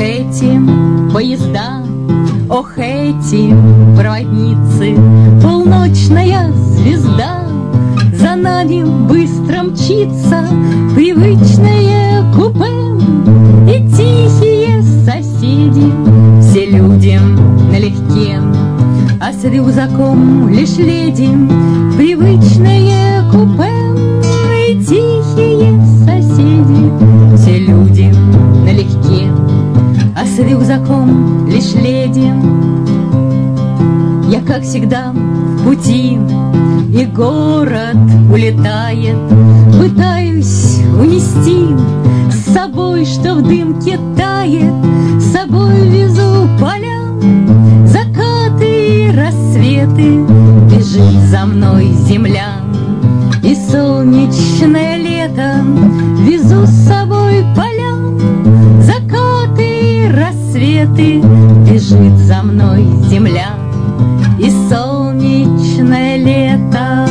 эти поезда, ох, эти проводницы, полночная звезда за нами быстро мчится, привычное купе и тихие соседи, все люди налегке, а с рюкзаком лишь леди. Привычное купе и тихие соседи, все люди налегке, а с рюкзаком лишь леди. Я, как всегда, в пути, и город улетает. Пытаюсь унести с собой, что в дымке тает. С собой везу поля, закаты и рассветы. Бежит за мной земля и солнечное лето. Везу с собой поля, закаты и рассветы. Бежит за мной земля и солнечное лето.